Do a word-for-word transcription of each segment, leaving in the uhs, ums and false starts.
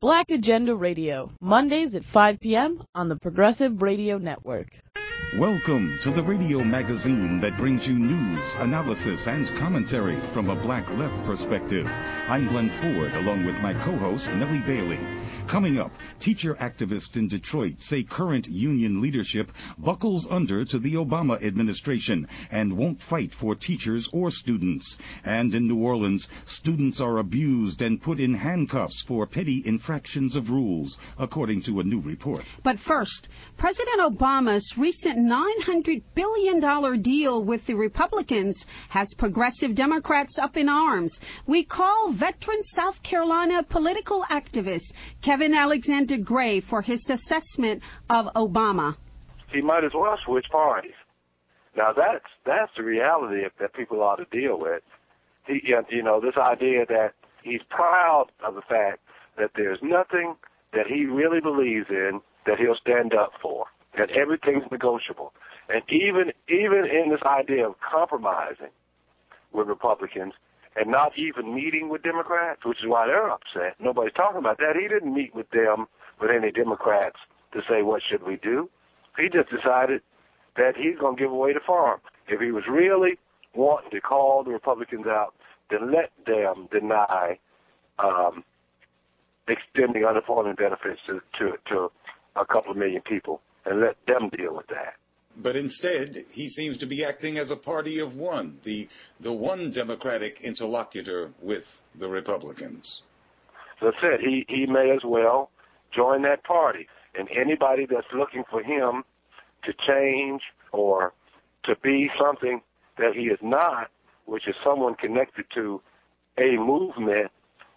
Black Agenda Radio, Mondays at five p.m. on the Progressive Radio Network. Welcome to the radio magazine that brings you news, analysis, and commentary from a black left perspective. I'm Glenn Ford, along with my co-host, Nellie Bailey. Coming up, teacher activists in Detroit say current union leadership buckles under to the Obama administration and won't fight for teachers or students. And in New Orleans, students are abused and put in handcuffs for petty infractions of rules, according to a new report. But first, President Obama's recent nine hundred billion dollars deal with the Republicans has progressive Democrats up in arms. We call veteran South Carolina political activist Kevin Alexander Gray for his assessment of Obama. He might as well switch parties. Now that's that's the reality that people ought to deal with. He, you know, this idea that he's proud of the fact that there's nothing that he really believes in that he'll stand up for, that everything's negotiable. And even even in this idea of compromising with Republicans and not even meeting with Democrats, which is why they're upset. Nobody's talking about that. He didn't meet with them, with any Democrats, to say what should we do. He just decided that he's going to give away the farm. If he was really wanting to call the Republicans out, then let them deny um, extending unemployment benefits to, to, to a couple of million people and let them deal with that. But instead, he seems to be acting as a party of one, the the one Democratic interlocutor with the Republicans. As I said, he, he may as well join that party. And anybody that's looking for him to change or to be something that he is not, which is someone connected to a movement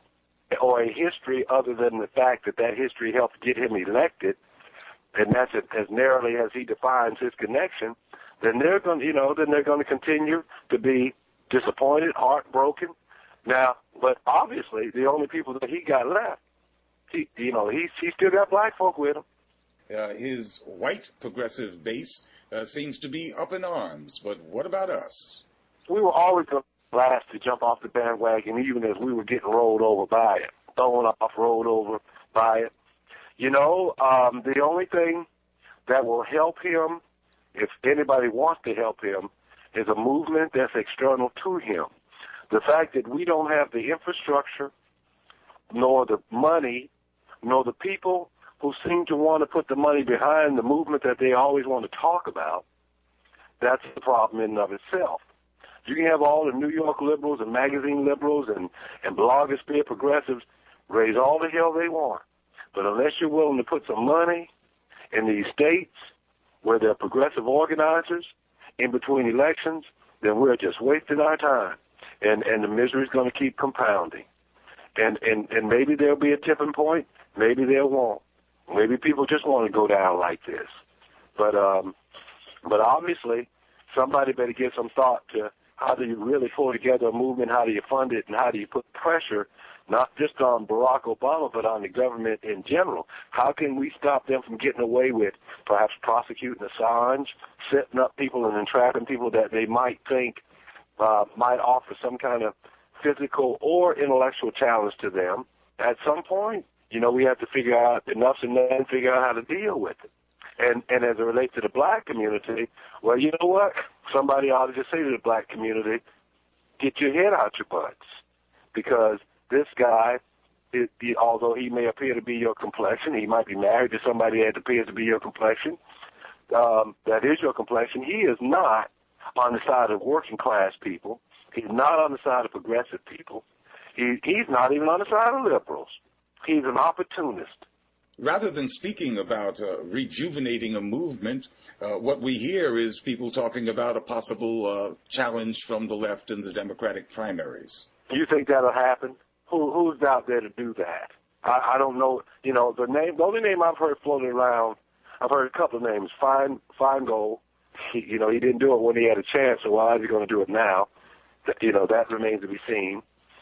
or a history other than the fact that that history helped get him elected, and that's as narrowly as he defines his connection, then they're going to, you know, then they're going to continue to be disappointed, heartbroken. Now, but obviously, the only people that he got left, he, you know, he's he still got black folk with him. Uh, his white progressive base uh, seems to be up in arms. But what about us? We were always the last to jump off the bandwagon, even as we were getting rolled over by it, thrown off, rolled over by it. You know, um, the only thing that will help him, if anybody wants to help him, is a movement that's external to him. The fact that we don't have the infrastructure, nor the money, nor the people who seem to want to put the money behind the movement that they always want to talk about, that's the problem in and of itself. You can have all the New York liberals and magazine liberals and, and blogosphere progressives raise all the hell they want. But unless you're willing to put some money in these states where there are progressive organizers in between elections, then we're just wasting our time. And, and the misery is going to keep compounding. And, and, and maybe there'll be a tipping point. Maybe there won't. Maybe people just want to go down like this. But, um, but obviously, somebody better give some thought to how do you really pull together a movement, how do you fund it, and how do you put pressure not just on Barack Obama, but on the government in general. How can we stop them from getting away with perhaps prosecuting Assange, setting up people and entrapping people that they might think uh, might offer some kind of physical or intellectual challenge to them? At some point, you know, we have to figure out enough's enough and figure out how to deal with it. And, and as it relates to the black community, well, you know what? Somebody ought to just say to the black community, get your head out your butts, because this guy, it, it, although he may appear to be your complexion, he might be married to somebody that appears to be your complexion, um, that is your complexion. He is not on the side of working class people. He's not on the side of progressive people. He, he's not even on the side of liberals. He's an opportunist. Rather than speaking about uh, rejuvenating a movement, uh, what we hear is people talking about a possible uh, challenge from the left in the Democratic primaries. You think that'll happen? Who, who's out there to do that? I, I don't know. You know, the name, the only name I've heard floated around, I've heard a couple of names. Fine, Feingold. He, you know, he didn't do it when he had a chance, so why is he going to do it now? That, you know, that remains to be seen.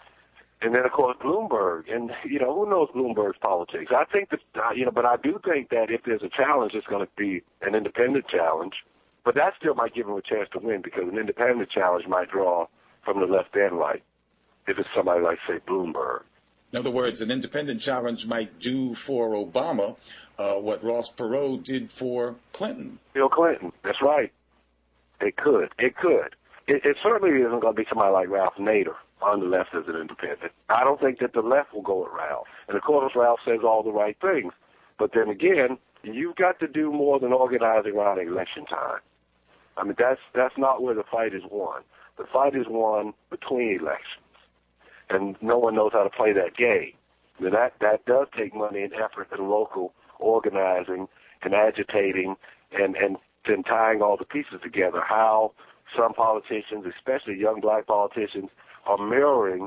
And then, of course, Bloomberg. And, you know, who knows Bloomberg's politics? I think that, uh, you know, but I do think that if there's a challenge, it's going to be an independent challenge. But that still might give him a chance to win, because an independent challenge might draw from the left and right, if it's somebody like, say, Bloomberg. In other words, an independent challenge might do for Obama uh, what Ross Perot did for Clinton. Bill Clinton, that's right. It could. It could. It, it certainly isn't going to be somebody like Ralph Nader on the left as an independent. I don't think that the left will go at Ralph. And, of course, Ralph says all the right things. But then again, you've got to do more than organizing around election time. I mean, that's that's not where the fight is won. The fight is won between elections, and no one knows how to play that game. Now that that does take money and effort and local organizing and agitating and and then tying all the pieces together. How some politicians, especially young black politicians, are mirroring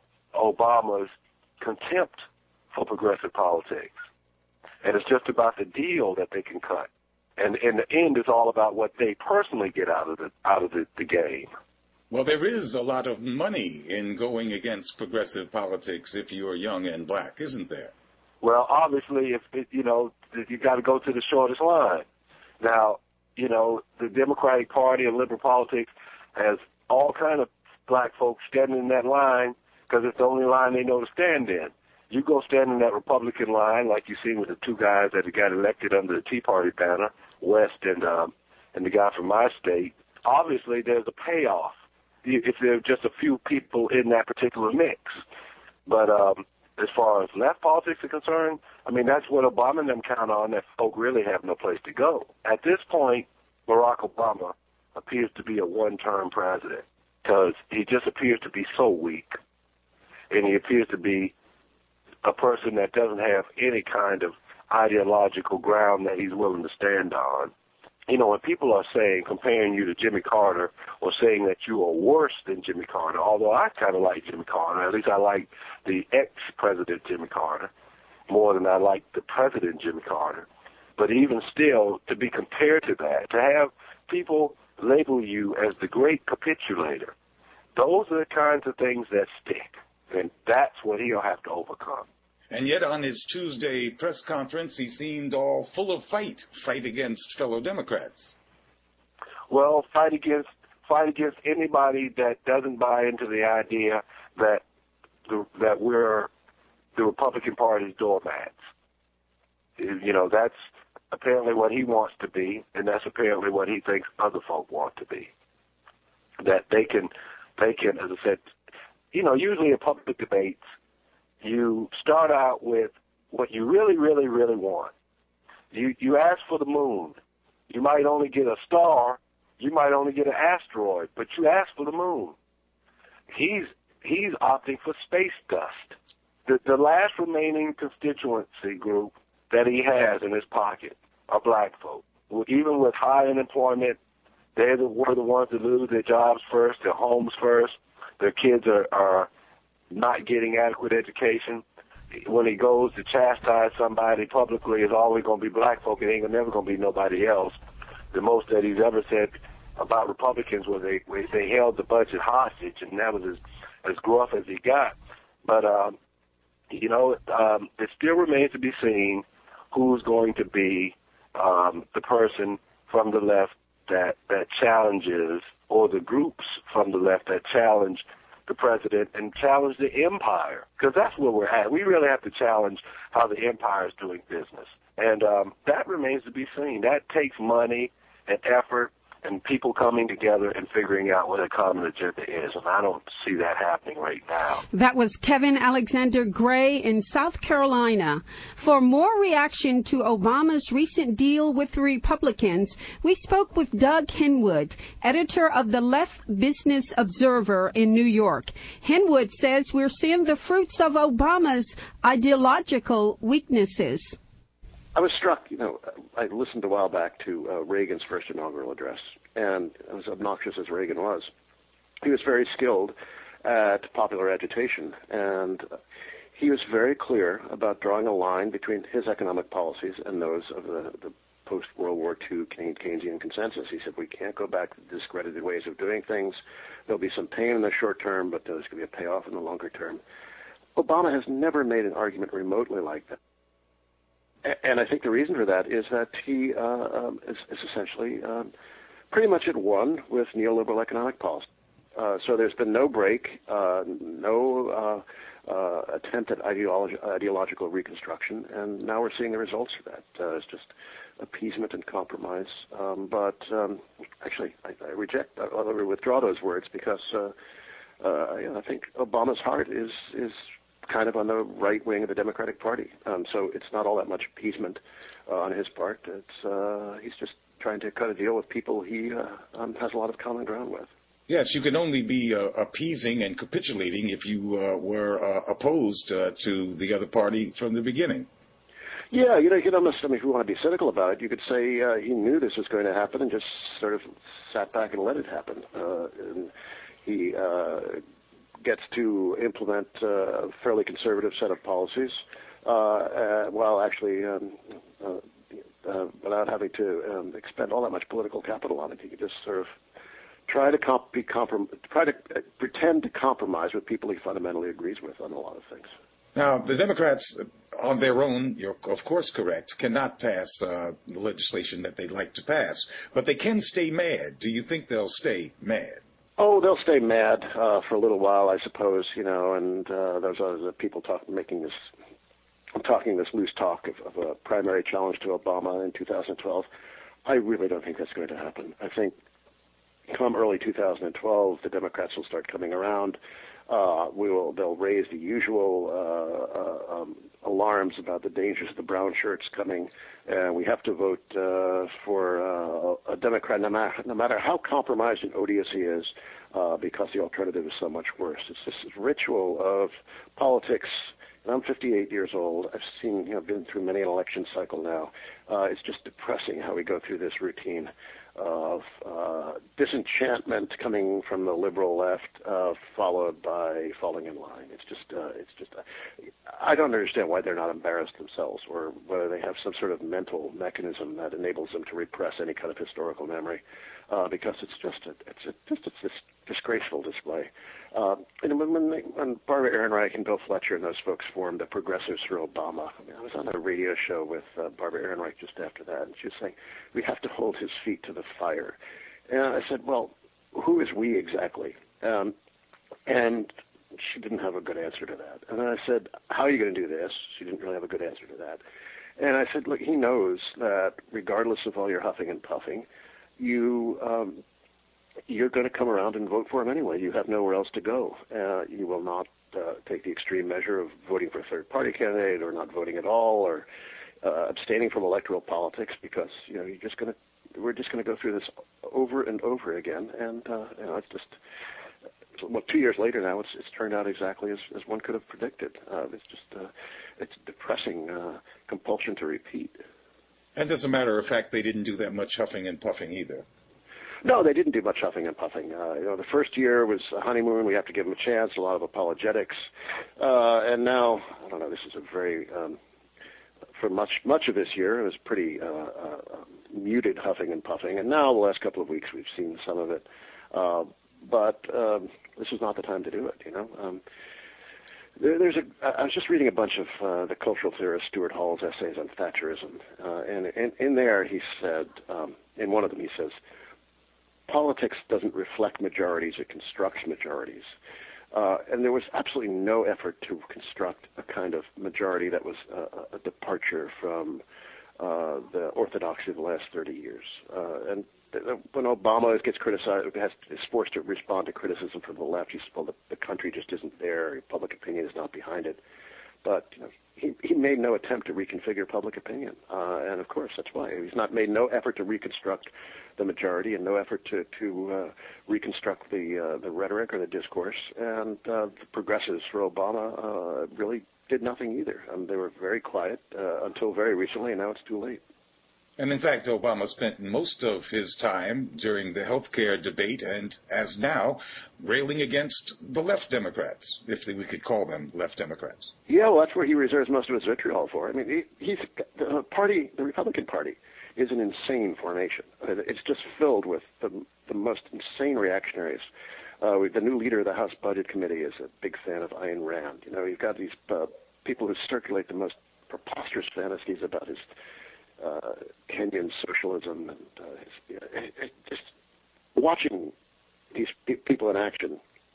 Obama's contempt for progressive politics. And it's just about the deal that they can cut. And in the end, it's all about what they personally get out of the out of the, the game. Well, there is a lot of money in going against progressive politics if you're young and black, isn't there? Well, obviously, if it, you know, you got to go to the shortest line. Now, you know, the Democratic Party and liberal politics has all kind of black folks standing in that line because it's the only line they know to stand in. You go stand in that Republican line, like you seen with the two guys that got elected under the Tea Party banner, West and um, and the guy from my state. Obviously, there's a payoff if there are just a few people in that particular mix. But um, as far as left politics are concerned, I mean, that's what Obama and them count on, that folk really have no place to go. At this point, Barack Obama appears to be a one-term president because he just appears to be so weak, and he appears to be a person that doesn't have any kind of ideological ground that he's willing to stand on. You know, when people are saying, comparing you to Jimmy Carter or saying that you are worse than Jimmy Carter, although I kind of like Jimmy Carter, at least I like the ex-president Jimmy Carter more than I like the president Jimmy Carter. But even still, to be compared to that, to have people label you as the great capitulator, those are the kinds of things that stick. And that's what he'll have to overcome. And yet on his Tuesday press conference, he seemed all full of fight, fight against fellow Democrats. Well, fight against fight against anybody that doesn't buy into the idea that the, that we're the Republican Party's doormats. You know, that's apparently what he wants to be, and that's apparently what he thinks other folk want to be. That they can, they can, as I said, you know, usually in public debates, you start out with what you really, really, really want. You you ask for the moon. You might only get a star. You might only get an asteroid, but you ask for the moon. He's he's opting for space dust. The, the last remaining constituency group that he has in his pocket are black folk. Even with high unemployment, they're the, were the ones that lose their jobs first, their homes first. Their kids are, are not getting adequate education. When he goes to chastise somebody publicly, it's always going to be black folk. It ain't never going to be nobody else. The most that he's ever said about Republicans was they they held the budget hostage, and that was as, as gruff as he got. But, um, you know, um, it still remains to be seen who's going to be um, the person from the left that, that challenges, or the groups from the left that challenge the president and challenge the empire, because that's where we're at. We really have to challenge how the empire is doing business. And um, that remains to be seen. That takes money and effort and people coming together and figuring out what a common agenda is, and I don't see that happening right now. That was Kevin Alexander Gray in South Carolina. For more reaction to Obama's recent deal with the Republicans, we spoke with Doug Henwood, editor of the Left Business Observer in New York. Henwood says we're seeing the fruits of Obama's ideological weaknesses. I was struck, you know, I listened a while back to uh, Reagan's first inaugural address, and as obnoxious as Reagan was, he was very skilled at popular agitation, and he was very clear about drawing a line between his economic policies and those of the, the post-World War Two Keynesian consensus. He said, we can't go back to discredited ways of doing things. There'll be some pain in the short term, but there's going to be a payoff in the longer term. Obama has never made an argument remotely like that. And I think the reason for that is that he uh, um, is, is essentially um, pretty much at one with neoliberal economic policy. Uh, so there's been no break, uh, no uh, attempt at ideologi- ideological reconstruction, and now we're seeing the results of that. Uh, it's just appeasement and compromise. Um, but um, actually, I, I reject, I, I withdraw those words because uh, uh, you know, I think Obama's heart is is kind of on the right wing of the Democratic Party. Um, so it's not all that much appeasement uh, on his part. It's uh, he's just trying to cut a deal with people he uh, um, has a lot of common ground with. Yes, you can only be uh, appeasing and capitulating if you uh, were uh, opposed uh, to the other party from the beginning. Yeah, you know, you could almost, I mean, if you want to be cynical about it, you could say uh, he knew this was going to happen and just sort of sat back and let it happen. Uh, and he uh, gets to implement uh, a fairly conservative set of policies uh, uh, while actually um, uh, uh, without having to um, expend all that much political capital on it. He could just sort of try to comp- be comprom- try to uh, pretend to compromise with people he fundamentally agrees with on a lot of things. Now, the Democrats, on their own, you're of course correct, cannot pass uh, the legislation that they'd like to pass, but they can stay mad. Do you think they'll stay mad? Oh, they'll stay mad uh, for a little while, I suppose, you know, and uh, there's other people talk, making this, talking this loose talk of, of a primary challenge to Obama in two thousand twelve. I really don't think that's going to happen. I think come early two thousand twelve, the Democrats will start coming around. Uh, we will. They'll raise the usual uh, uh, um, alarms about the dangers of the brown shirts coming, and we have to vote uh, for uh, a Democrat, no matter, no matter how compromised and odious he is, uh, because the alternative is so much worse. It's this ritual of politics. And I'm fifty-eight years old. I've seen, you know, been through many an election cycle now. Uh, it's just depressing how we go through this routine of uh, disenchantment coming from the liberal left, uh, followed by falling in line. It's just, uh, it's just. Uh, I don't understand why they're not embarrassed themselves, or whether they have some sort of mental mechanism that enables them to repress any kind of historical memory, uh, because it's just, a, it's a, just, it's this disgraceful display. Uh, and when, when, they, when Barbara Ehrenreich and Bill Fletcher and those folks formed the Progressives for Obama, I mean, I was on a radio show with uh, Barbara Ehrenreich just after that, and she was saying, we have to hold his feet to the fire. And I said, well, who is we exactly? Um, and she didn't have a good answer to that. And then I said, how are you going to do this? She didn't really have a good answer to that. And I said, look, he knows that regardless of all your huffing and puffing, you um, you're going to come around and vote for him anyway. You have nowhere else to go. Uh, you will not uh, take the extreme measure of voting for a third-party candidate, or not voting at all, or uh, abstaining from electoral politics, because you know you're just going to we're just going to go through this over and over again. And uh, you know, it's just well, two years later now, it's it's turned out exactly as, as one could have predicted. Uh, it's just uh, it's depressing uh, compulsion to repeat. And as a matter of fact, they didn't do that much huffing and puffing either. No, they didn't do much huffing and puffing. Uh, you know, the first year was a honeymoon. We have to give them a chance. A lot of apologetics, uh, and now I don't know. This is a very um, for much much of this year, it was pretty uh, uh, muted huffing and puffing. And now the last couple of weeks, we've seen some of it. Uh, but um, this is not the time to do it. You know. Um, There, there's a. I was just reading a bunch of uh, the cultural theorist Stuart Hall's essays on Thatcherism, uh, and in, in there he said, um, in one of them he says, politics doesn't reflect majorities; it constructs majorities. Uh, and there was absolutely no effort to construct a kind of majority that was a, a departure from uh, the orthodoxy of the last thirty years. Uh, and when Obama gets criticized, has, is forced to respond to criticism from the left, he says, well, the, the country just isn't there. Public opinion is not behind it. But you know, he, he made no attempt to reconfigure public opinion. Uh, and, of course, that's why. He's not made no effort to reconstruct the majority and no effort to, to uh, reconstruct the uh, the rhetoric or the discourse. And uh, the progressives for Obama uh, really did nothing either. Um, they were very quiet uh, until very recently, and now it's too late. And in fact, Obama spent most of his time during the health care debate and, as now, railing against the left Democrats, if we could call them left Democrats. Yeah, well, that's where he reserves most of his vitriol for. I mean, he, he's the party, the Republican Party, is an insane formation. It's just filled with the, the most insane reactionaries. Uh, the new leader of the House Budget Committee is a big fan of Ayn Rand. You know, you've got these uh, people who circulate the most preposterous fantasies about his Uh, Kenyan socialism, and uh, his, you know, it, it just watching these pe- people in action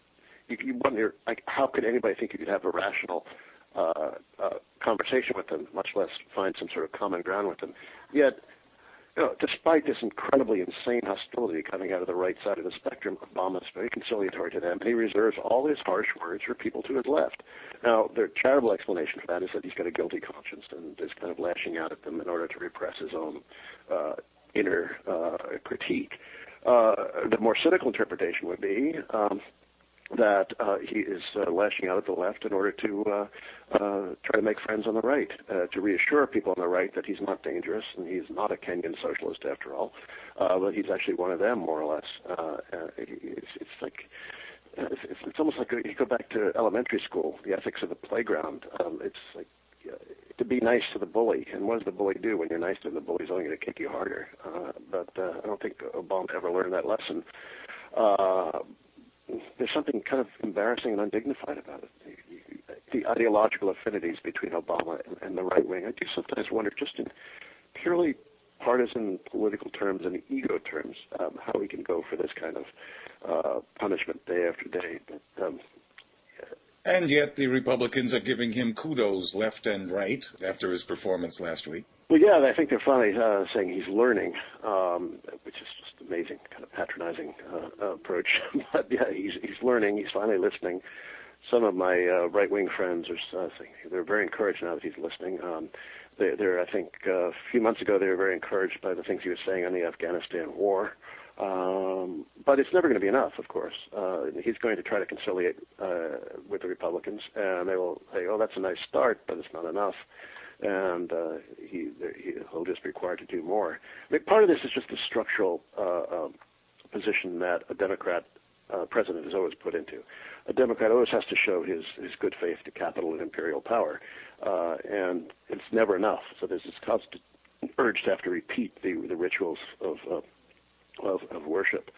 you, you wonder, like, how could anybody think you could have a rational uh, uh, conversation with them, much less find some sort of common ground with them? Yet, you know, despite this incredibly insane hostility coming out of the right side of the spectrum, Obama is very conciliatory to them, and he reserves all his harsh words for people to his left. Now, the charitable explanation for that is that he's got a guilty conscience and is kind of lashing out at them in order to repress his own uh, inner uh, critique. Uh, the more cynical interpretation would be um, that uh, he is uh, lashing out at the left in order to uh, uh, try to make friends on the right, uh, to reassure people on the right that he's not dangerous and he's not a Kenyan socialist after all, uh, but he's actually one of them, more or less. Uh, uh, it's, it's like it's, it's almost like you go back to elementary school, the ethics of the playground. Um, it's like uh, to be nice to the bully, and what does the bully do when you're nice to him? The bully's only going to kick you harder. Uh, but uh, I don't think Obama ever learned that lesson. Uh, There's something kind of embarrassing and undignified about it. The ideological affinities between Obama and, and the right wing. I do sometimes wonder, just in purely partisan political terms and ego terms, um, how we can go for this kind of uh, punishment day after day. But, um, and yet the Republicans are giving him kudos left and right after his performance last week. Well, yeah, I think they're finally uh, saying he's learning, um, which is just amazing, kind of patronizing uh, approach. But yeah, he's he's learning. He's finally listening. Some of my uh, right-wing friends are uh, saying they're very encouraged now that he's listening. Um, they, they're, I think, uh, a few months ago they were very encouraged by the things he was saying on the Afghanistan war. Um, but it's never going to be enough, of course. Uh, he's going to try to conciliate uh, with the Republicans, and they will say, "Oh, that's a nice start, but it's not enough." And uh, he, he'll just be required to do more. I mean, part of this is just the structural uh, um, position that a Democrat uh, president is always put into. A Democrat always has to show his, his good faith to capital and imperial power, uh, and it's never enough. So there's this constant urge to have to repeat the, the rituals of, uh, of of worship.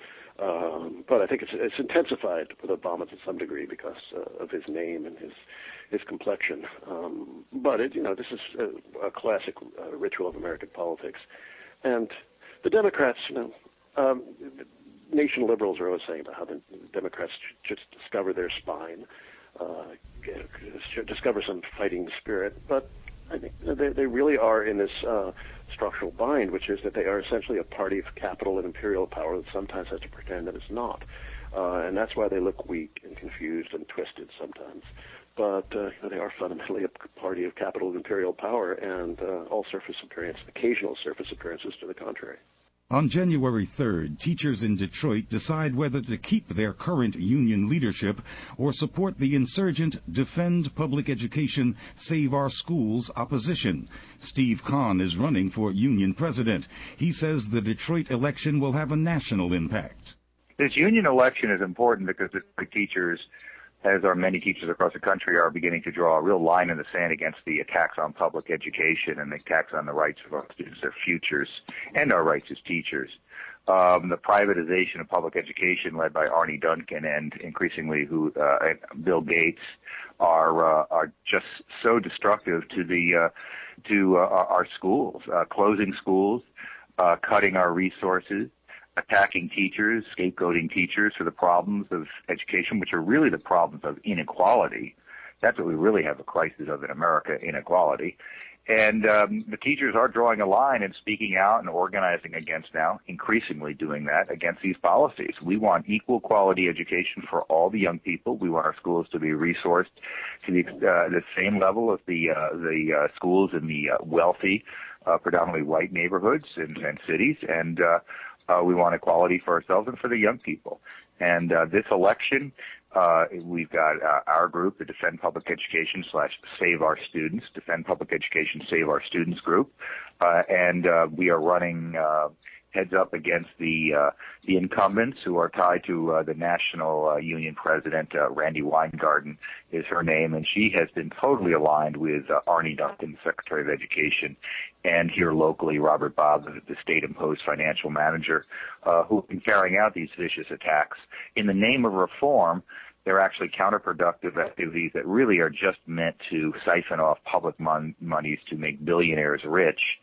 Um, but I think it's it's intensified with Obama to some degree because uh, of his name and his his complexion. Um, but it, you know, this is a, a classic uh, ritual of American politics, and the Democrats, you know, um, nation liberals are always saying about how the Democrats should just discover their spine, uh, should discover some fighting spirit, but I think they, they really are in this uh, structural bind, which is that they are essentially a party of capital and imperial power that sometimes has to pretend that it's not. Uh, and that's why they look weak and confused and twisted sometimes. But uh, you know, they are fundamentally a party of capital and imperial power, and uh, all surface appearances, occasional surface appearances to the contrary. On January third, teachers in Detroit decide whether to keep their current union leadership or support the insurgent Defend Public Education, Save Our Schools opposition. Steve Kahn is running for union president. He says the Detroit election will have a national impact. This union election is important because the teachers, as are many teachers across the country, are beginning to draw a real line in the sand against the attacks on public education and the attacks on the rights of our students, their futures, and our rights as teachers. Um, the privatization of public education led by Arne Duncan and increasingly who uh, Bill Gates are uh, are just so destructive to the uh, to uh, our schools, uh, closing schools, uh, cutting our resources, attacking teachers, scapegoating teachers for the problems of education, which are really the problems of inequality. That's what we really have a crisis of in America, inequality. And um, the teachers are drawing a line and speaking out and organizing against now, increasingly doing that, against these policies. We want equal quality education for all the young people. We want our schools to be resourced to the, uh, the same level of the, uh, the uh, schools in the uh, wealthy, uh, predominantly white neighborhoods and, and cities. And uh, uh, we want equality for ourselves and for the young people. And uh, this election, Uh, we've got uh, our group, the Defend Public Education slash Save Our Students, Defend Public Education, Save Our Students group, uh, and uh, we are running uh, heads up against the uh, the incumbents who are tied to uh, the national uh, union president, uh, Randi Weingarten is her name, and she has been totally aligned with uh, Arne Duncan, Secretary of Education, and here locally, Robert Bob, the state-imposed financial manager, uh, who have been carrying out these vicious attacks. In the name of reform, they're actually counterproductive activities that really are just meant to siphon off public mon- monies to make billionaires rich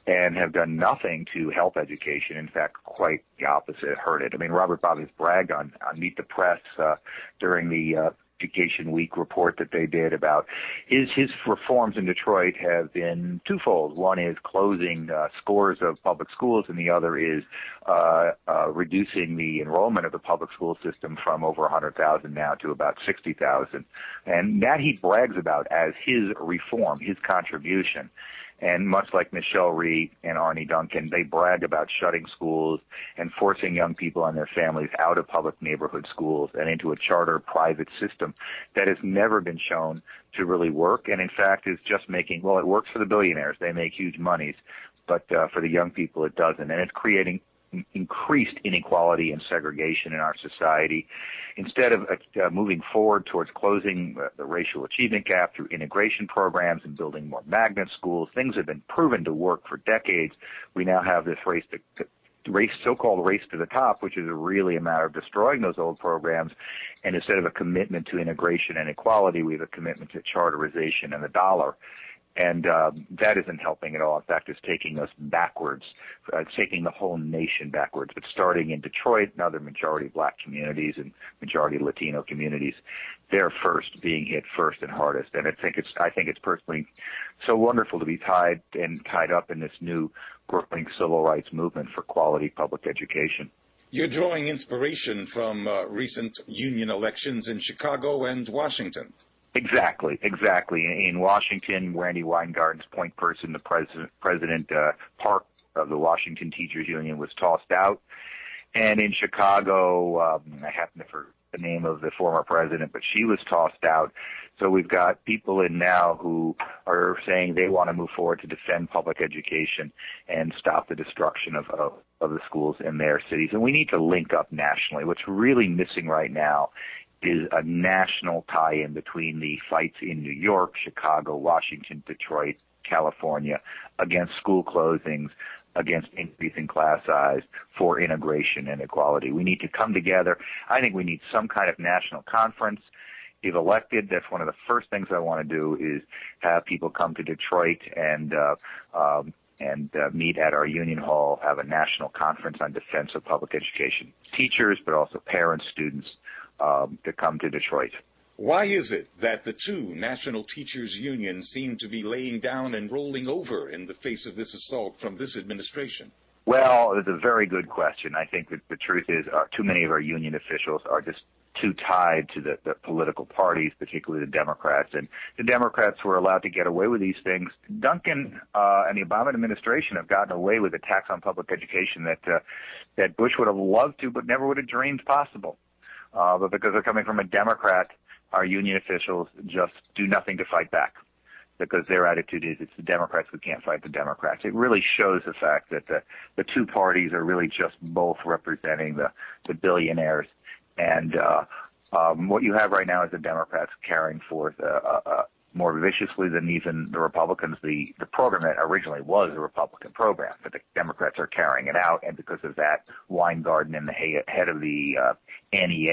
and have done nothing to help education. In fact, quite the opposite, hurt it. I mean, Robert Bobbitt bragged on, on Meet the Press uh, during the uh, Education Week report that they did about his his reforms in Detroit have been twofold. One is closing uh, scores of public schools, and the other is uh, uh, reducing the enrollment of the public school system from over one hundred thousand now to about sixty thousand. And that he brags about as his reform, his contribution. And much like Michelle Rhee and Arne Duncan, they brag about shutting schools and forcing young people and their families out of public neighborhood schools and into a charter private system that has never been shown to really work. And in fact is just making, well, it works for the billionaires. They make huge monies, but uh, for the young people, it doesn't. And it's creating increased inequality and segregation in our society. Instead of uh, moving forward towards closing uh, the racial achievement gap through integration programs and building more magnet schools, things have been proven to work for decades. We now have this race to, to race, so-called race to the top, which is really a matter of destroying those old programs. And instead of a commitment to integration and equality, we have a commitment to charterization and the dollar. And um, that isn't helping at all. In fact, it's taking us backwards. Uh, it's taking the whole nation backwards. But starting in Detroit and other majority black communities and majority Latino communities, they're first being hit first and hardest. And I think it's I think it's personally so wonderful to be tied and tied up in this new growing civil rights movement for quality public education. You're drawing inspiration from uh, recent union elections in Chicago and Washington. Exactly, exactly. In Washington, Randy Weingarten's point person, the president, President uh, Park of the Washington Teachers Union, was tossed out. And in Chicago, um, I happen to forget the name of the former president, but she was tossed out. So we've got people in now who are saying they want to move forward to defend public education and stop the destruction of, of, of the schools in their cities. And we need to link up nationally. What's really missing right now is a national tie-in between the fights in New York, Chicago, Washington, Detroit, California against school closings, against increasing class size, for integration and equality. We need to come together. I think we need some kind of national conference. If elected, that's one of the first things I want to do is have people come to Detroit and uh, um, and uh, meet at our union hall, have a national conference on defense of public education. Teachers, but also parents, students, Um, to come to Detroit. Why is it that the two national teachers' unions seem to be laying down and rolling over in the face of this assault from this administration? Well, it's a very good question. I think that the truth is uh, too many of our union officials are just too tied to the, the political parties, particularly the Democrats. And the Democrats were allowed to get away with these things. Duncan uh, and the Obama administration have gotten away with a tax on public education that uh, that Bush would have loved to, but never would have dreamed possible. Uh, but because they're coming from a Democrat, our union officials just do nothing to fight back, because their attitude is it's the Democrats who can't fight the Democrats. It really shows the fact that the, the two parties are really just both representing the, the billionaires. And uh, um, what you have right now is the Democrats carrying forth uh, uh, more viciously than even the Republicans. The, the program that originally was a Republican program, but the Democrats are carrying it out, and because of that, Weingarten and the head of the uh, N E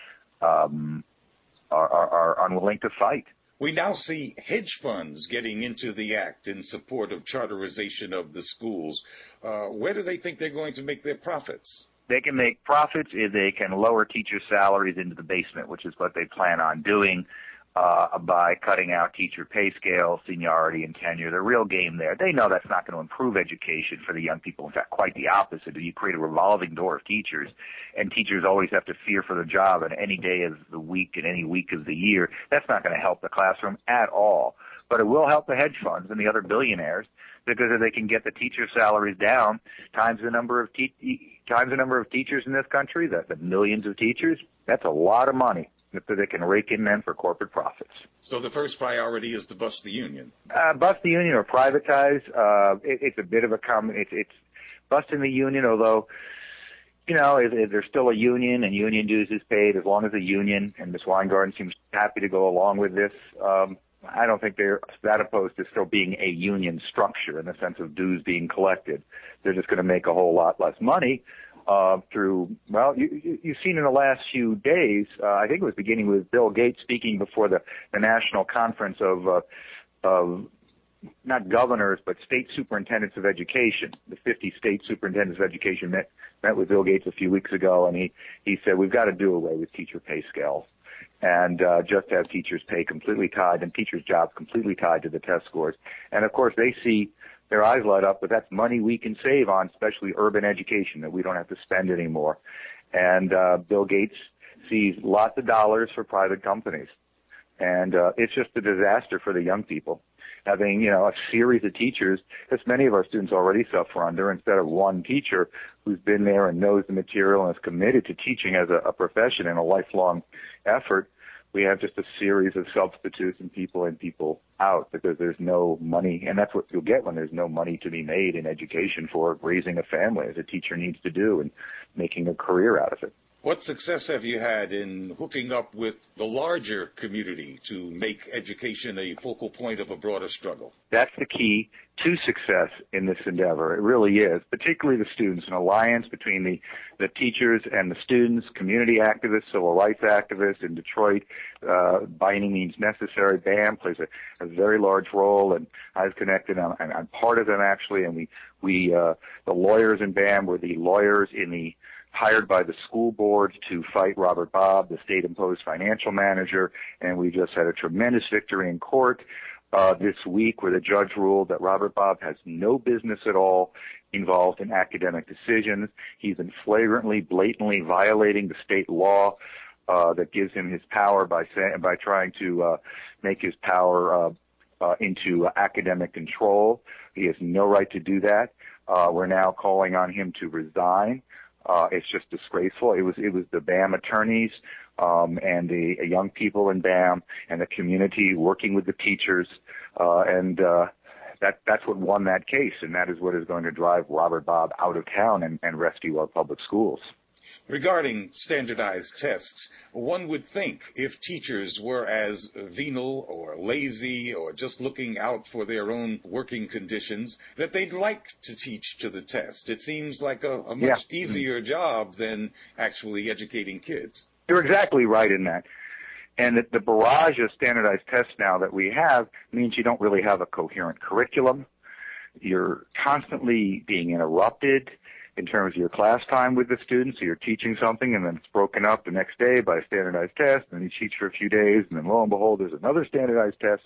A um, are, are, are unwilling to fight. We now see hedge funds getting into the act in support of charterization of the schools. Uh, where do they think they're going to make their profits? They can make profits if they can lower teachers' salaries into the basement, which is what they plan on doing. Uh, by cutting out teacher pay scale, seniority, and tenure. The real game there. They know that's not going to improve education for the young people. In fact, quite the opposite. You create a revolving door of teachers, and teachers always have to fear for their job on any day of the week and any week of the year. That's not going to help the classroom at all. But it will help the hedge funds and the other billionaires, because if they can get the teacher salaries down times the number of te- times the number of teachers in this country, the, the millions of teachers, that's a lot of money that they can rake in then for corporate profits. So the first priority is to bust the union. Uh, bust the union or privatize. Uh, it, it's a bit of a com- it's, it's busting the union, although, you know, if, if there's still a union and union dues is paid, as long as the union, and Miz Weingarten seems happy to go along with this, um, I don't think they're that opposed to still being a union structure in the sense of dues being collected. They're just going to make a whole lot less money. Uh, through, well, you, you, you've seen in the last few days, uh, I think it was beginning with Bill Gates speaking before the, the national conference of, uh, of not governors, but state superintendents of education. The fifty state superintendents of education met, met with Bill Gates a few weeks ago, and he, he said, we've got to do away with teacher pay scales and uh, just have teachers' pay completely tied and teachers' jobs completely tied to the test scores. And, of course, they see their eyes light up, but that's money we can save on, especially urban education, that we don't have to spend anymore. And uh, Bill Gates sees lots of dollars for private companies. And uh, it's just a disaster for the young people. Having, you know, a series of teachers, as many of our students already suffer under, instead of one teacher who's been there and knows the material and is committed to teaching as a, a profession and a lifelong effort, we have just a series of substitutes and people in, people out, because there's no money. And that's what you'll get when there's no money to be made in education for raising a family, as a teacher needs to do, and making a career out of it. What success have you had in hooking up with the larger community to make education a focal point of a broader struggle? That's the key to success in this endeavor. It really is, particularly the students. An alliance between the, the teachers and the students, community activists, civil rights activists in Detroit, uh, by any means necessary. BAM plays a, a very large role, and I've connected. I'm, I'm part of them, actually, and we, we uh, the lawyers in BAM were the lawyers in the hired by the school board to fight Robert Bobb, the state-imposed financial manager, and we just had a tremendous victory in court uh, this week where the judge ruled that Robert Bobb has no business at all involved in academic decisions. He's been flagrantly, blatantly violating the state law uh, that gives him his power by saying, by trying to uh, make his power uh, uh, into uh, academic control. He has no right to do that. Uh, we're now calling on him to resign. Uh, it's just disgraceful. It was, it was the BAM attorneys, um, and the uh, young people in BAM and the community working with the teachers, uh, and, uh, that, that's what won that case, and that is what is going to drive Robert Bobb out of town and, and rescue our public schools. Regarding standardized tests, one would think if teachers were as venal or lazy or just looking out for their own working conditions, that they'd like to teach to the test. It seems like a, a much yeah. easier job than actually educating kids. You're exactly right in that. And the, the barrage of standardized tests now that we have means you don't really have a coherent curriculum. You're constantly being interrupted in terms of your class time with the students. So you're teaching something, and then it's broken up the next day by a standardized test, and then you teach for a few days, and then lo and behold, there's another standardized test.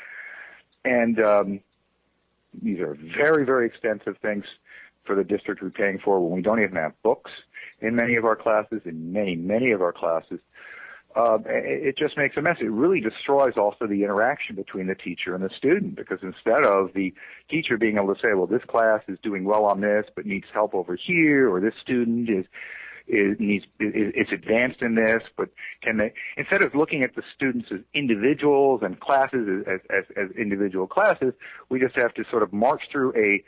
And um, these are very, very expensive things for the district we're paying for when we don't even have books in many of our classes, in many, many of our classes. Uh, it just makes a mess. It really destroys also the interaction between the teacher and the student, because instead of the teacher being able to say, well, this class is doing well on this but needs help over here, or this student is is needs is, is advanced in this, but can they, instead of looking at the students as individuals and classes as as, as individual classes, we just have to sort of march through a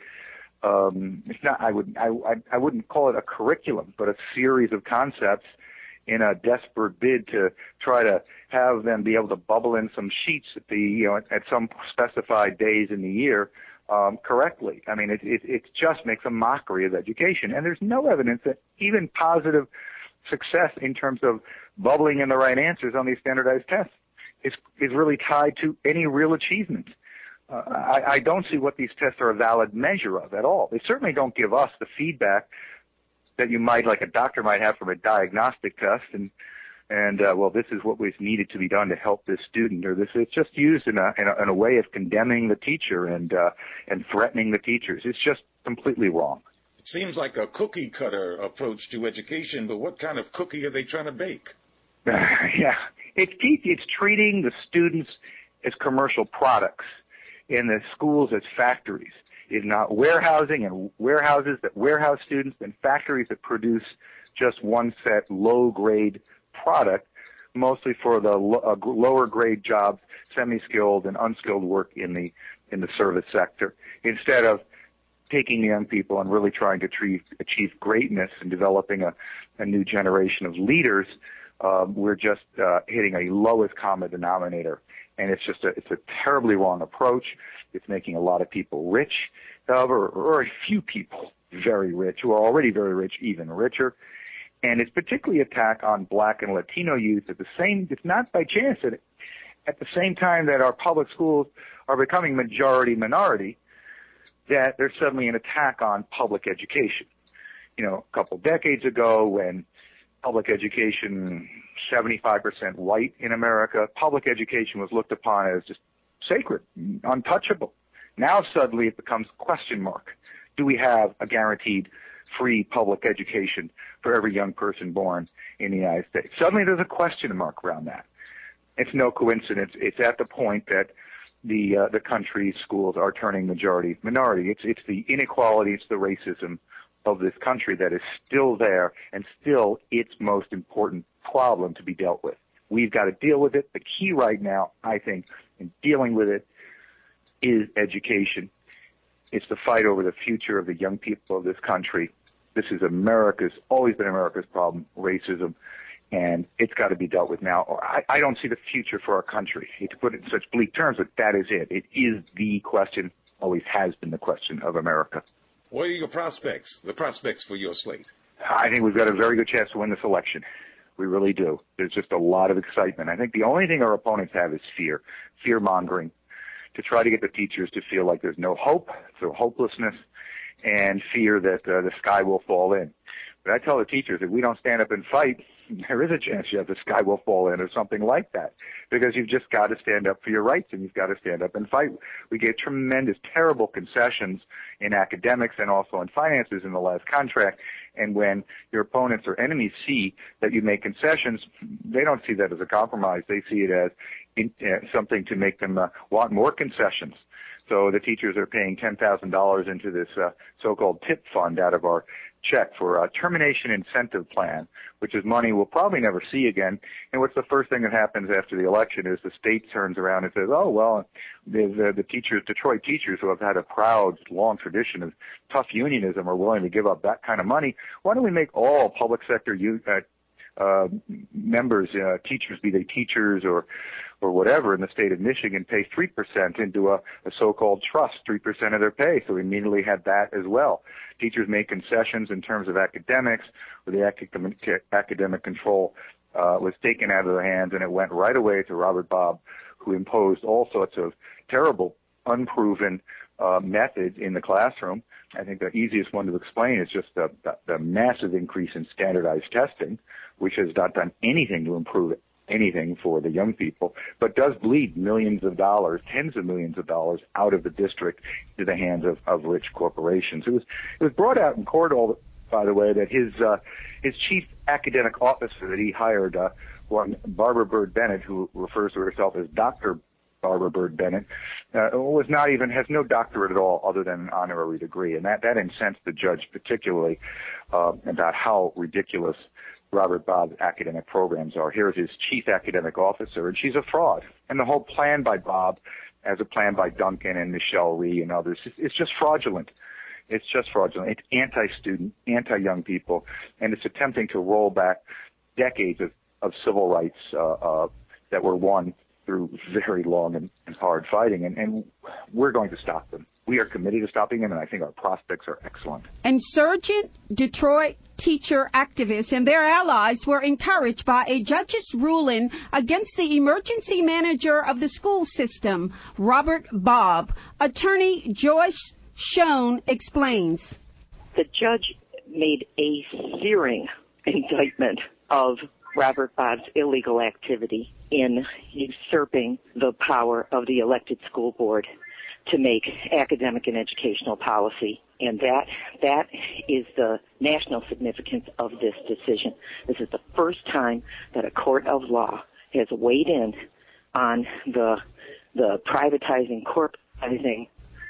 um, it's not I would I I wouldn't call it a curriculum, but a series of concepts in a desperate bid to try to have them be able to bubble in some sheets at the, you know, at some specified days in the year, um, correctly. I mean, it, it, it just makes a mockery of education. And there's no evidence that even positive success in terms of bubbling in the right answers on these standardized tests is, is really tied to any real achievement. Uh, I, I don't see what these tests are a valid measure of at all. They certainly don't give us the feedback that you might, like a doctor might have from a diagnostic test, and and uh, well, this is what was needed to be done to help this student, or this. It's just used in a in a, in a way of condemning the teacher and uh, and threatening the teachers. It's just completely wrong. It seems like a cookie cutter approach to education, but what kind of cookie are they trying to bake? yeah, it's it's treating the students as commercial products, and the schools as factories. Is not warehousing and warehouses that warehouse students, and factories that produce just one set low-grade product, mostly for the lo- uh, lower-grade jobs, semi-skilled and unskilled work in the in the service sector, instead of taking young people and really trying to achieve, achieve greatness and developing a, a new generation of leaders. Um, we're just uh, hitting a lowest common denominator, and it's just a it's a terribly wrong approach. It's making a lot of people rich, uh, or, or a few people very rich, who are already very rich, even richer. And it's particularly attack on Black and Latino youth at the same. It's not by chance that at the same time that our public schools are becoming majority minority, that there's suddenly an attack on public education. You know, a couple decades ago when public education, seventy-five percent white in America, public education was looked upon as just sacred, untouchable. Now suddenly it becomes a question mark. Do we have a guaranteed free public education for every young person born in the United States? Suddenly there's a question mark around that. It's no coincidence. It's at the point that the uh, the country's schools are turning majority minority. It's it's the inequality, it's the racism of this country that is still there and still its most important problem to be dealt with. We've got to deal with it. The key right now, I think, in dealing with it is education. It's the fight over the future of the young people of this country. This is America's, always been America's problem, racism, and it's got to be dealt with now. I, I don't see the future for our country. I hate to put it in such bleak terms, but that is it. It is the question, always has been the question of America. What are your prospects, the prospects for your slate? I think we've got a very good chance to win this election. We really do. There's just a lot of excitement. I think the only thing our opponents have is fear, fear-mongering, to try to get the teachers to feel like there's no hope, so hopelessness, and fear that uh, the sky will fall in. But I tell the teachers, if we don't stand up and fight, there is a chance that the sky will fall in or something like that, because you've just got to stand up for your rights and you've got to stand up and fight. We gave tremendous, terrible concessions in academics and also in finances in the last contract, and when your opponents or enemies see that you make concessions, they don't see that as a compromise. They see it as in, uh, something to make them uh, want more concessions. So the teachers are paying ten thousand dollars into this uh, so-called tip fund out of our check for a termination incentive plan, which is money we'll probably never see again. And what's the first thing that happens after the election is the state turns around and says, oh, well, the, the, the teachers, Detroit teachers who have had a proud, long tradition of tough unionism are willing to give up that kind of money. Why don't we make all public sector u- uh, uh, members, uh, teachers, be they teachers or or whatever in the state of Michigan, pay three percent into a, a so-called trust, three percent of their pay. So we immediately had that as well. Teachers made concessions in terms of academics, where the academic, academic control uh, was taken out of their hands, and it went right away to Robert Bobb, who imposed all sorts of terrible, unproven uh, methods in the classroom. I think the easiest one to explain is just the, the, the massive increase in standardized testing, which has not done anything to improve it. anything for the young people, but does bleed millions of dollars, tens of millions of dollars out of the district to the hands of, of rich corporations. It was it was brought out in court, all, by the way, that his uh, his chief academic officer that he hired, uh, one Barbara Bird Bennett, who refers to herself as Doctor Barbara Bird Bennett, uh, was not even has no doctorate at all other than an honorary degree, and that that incensed the judge particularly uh, about how ridiculous Robert Bobb's academic programs are. Here's his chief academic officer, and she's a fraud. And the whole plan by Bobb, as a plan by Duncan and Michelle Rhee and others, it's just fraudulent. It's just fraudulent. It's anti-student, anti-young people, and it's attempting to roll back decades of, of civil rights uh, uh, that were won through very long and, and hard fighting, and, and we're going to stop them. We are committed to stopping them, and I think our prospects are excellent. Insurgent Detroit teacher activists and their allies were encouraged by a judge's ruling against the emergency manager of the school system, Robert Bobb. Attorney Joyce Schoen explains. The judge made a searing indictment of Robert Bobb's illegal activity in usurping the power of the elected school board to make academic and educational policy. And that that is the national significance of this decision. This is the first time that a court of law has weighed in on the the privatizing, corporatizing,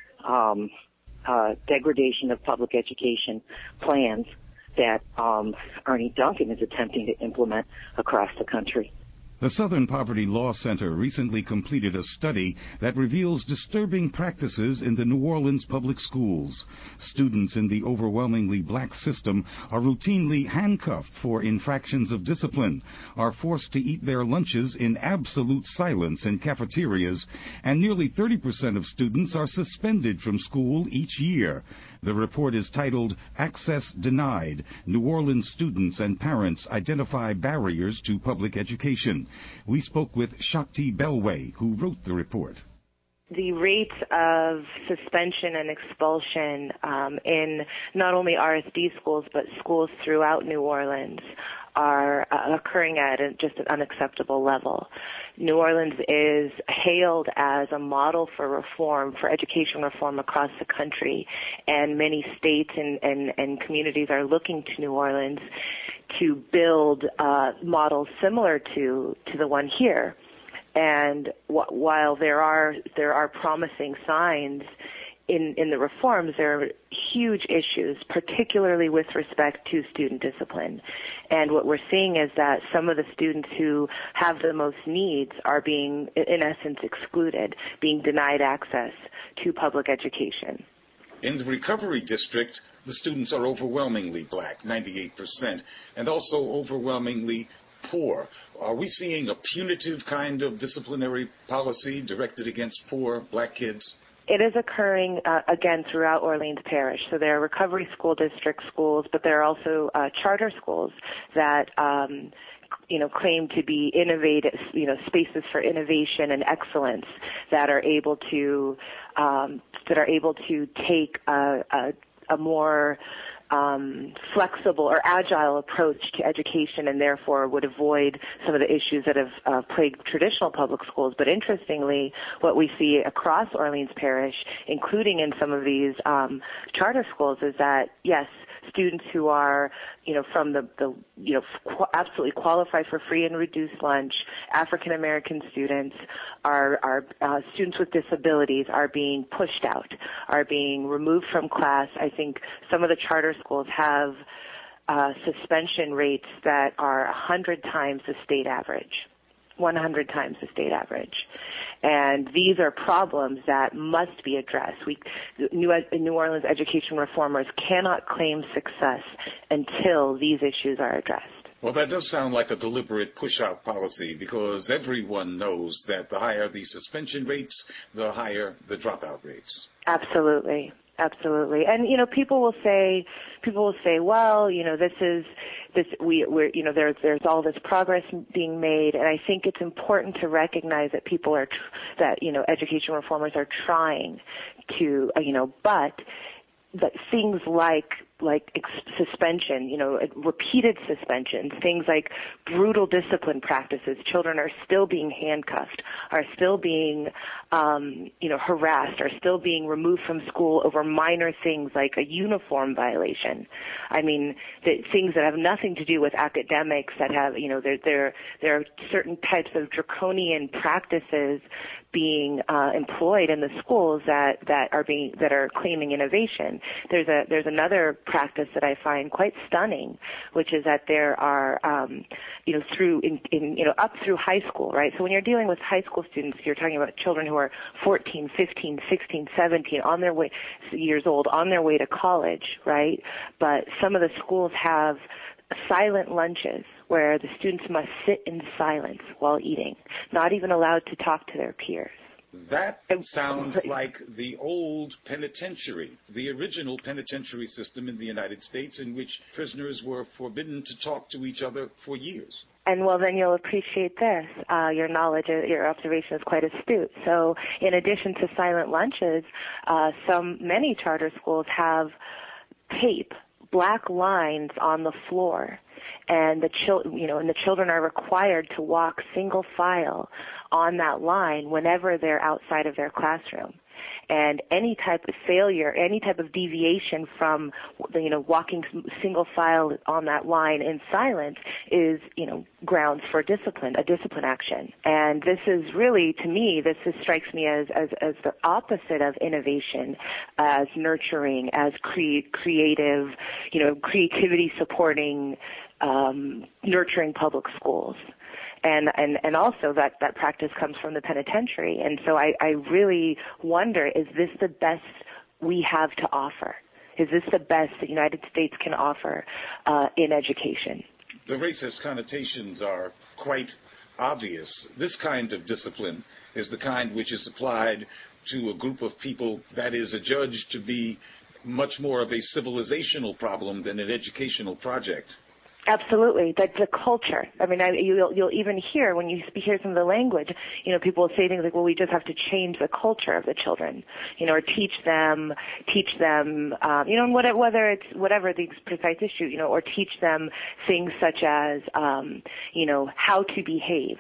um, uh, degradation of public education plans that um, Arne Duncan is attempting to implement across the country. The Southern Poverty Law Center recently completed a study that reveals disturbing practices in the New Orleans public schools. Students in the overwhelmingly black system are routinely handcuffed for infractions of discipline, are forced to eat their lunches in absolute silence in cafeterias, and nearly thirty percent of students are suspended from school each year. The report is titled Access Denied. New Orleans Students and Parents Identify Barriers to Public Education. We spoke with Shakti Belway, who wrote the report. The rates of suspension and expulsion um, in not only R S D schools but schools throughout New Orleans are uh, occurring at a, just an unacceptable level. New Orleans is hailed as a model for reform, for education reform across the country, and many states and, and, and communities are looking to New Orleans to build uh, models similar to, to the one here. And wh- while there are there are promising signs in, in the reforms, there are huge issues, particularly with respect to student discipline. And what we're seeing is that some of the students who have the most needs are being, in essence, excluded, being denied access to public education. In the recovery district, the students are overwhelmingly black, ninety-eight percent, and also overwhelmingly poor. Are we seeing a punitive kind of disciplinary policy directed against poor black kids? It is occurring, uh, again, throughout Orleans Parish. So there are recovery school district schools, but there are also uh, charter schools that, um, you know, claim to be innovative, you know, spaces for innovation and excellence that are able to, um, that are able to take a, a, a more Um, flexible or agile approach to education, and therefore would avoid some of the issues that have uh, plagued traditional public schools. But interestingly, what we see across Orleans Parish, including in some of these um, charter schools, is that, yes, students who are, you know, from the, the you know, qu- absolutely qualified for free and reduced lunch, African American students, are, are uh, students with disabilities are being pushed out, are being removed from class. I think some of the charter schools have uh, suspension rates that are one hundred times the state average. one hundred times the state average. And these are problems that must be addressed. We, New, New Orleans education reformers cannot claim success until these issues are addressed. Well, that does sound like a deliberate push-out policy, because everyone knows that the higher the suspension rates, the higher the dropout rates. Absolutely. Absolutely. And, you know, people will say, people will say, well, you know, this is, this, we, we're, you know, there's, there's all this progress being made. And I think it's important to recognize that people are, tr- that, you know, education reformers are trying to, uh, you know, but, but things like, like ex- suspension, you know, repeated suspensions, things like brutal discipline practices. Children are still being handcuffed, are still being, um, you know, harassed, are still being removed from school over minor things like a uniform violation. I mean, the things that have nothing to do with academics, that have, you know, there there there are certain types of draconian practices being uh, employed in the schools that that are being that are claiming innovation. There's a there's another practice that I find quite stunning, which is that there are, um, you know, through in, in you know up through high school, right? So when you're dealing with high school students, you're talking about children who are fourteen, fifteen, sixteen, seventeen, on their way years old, on their way to college, right? But some of the schools have silent lunches where the students must sit in silence while eating, not even allowed to talk to their peers. That sounds like the old penitentiary, the original penitentiary system in the United States, in which prisoners were forbidden to talk to each other for years. And well, then you'll appreciate this. Uh, your knowledge, your observation is quite astute. So in addition to silent lunches, uh, some, many charter schools have tape, black lines on the floor, and the chil- you know, and the children are required to walk single file on that line whenever they're outside of their classroom. And any type of failure, any type of deviation from, you know, walking single file on that line in silence is, you know, grounds for discipline, a discipline action. And this is really, to me, this is, strikes me as, as, as the opposite of innovation, as nurturing, as cre- creative, you know, creativity supporting, um, nurturing public schools. And, and, and also that, that practice comes from the penitentiary. And so I, I really wonder, is this the best we have to offer? Is this the best the United States can offer uh, in education? The racist connotations are quite obvious. This kind of discipline is the kind which is applied to a group of people that is adjudged to be much more of a civilizational problem than an educational project. Absolutely. That's the culture. I mean, I, you'll, you'll even hear when you hear some of the language, you know, people will say things like, well, we just have to change the culture of the children, you know, or teach them, teach them, um, you know, and whatever, whether it's whatever the precise issue, you know, or teach them things such as, um, you know, how to behave.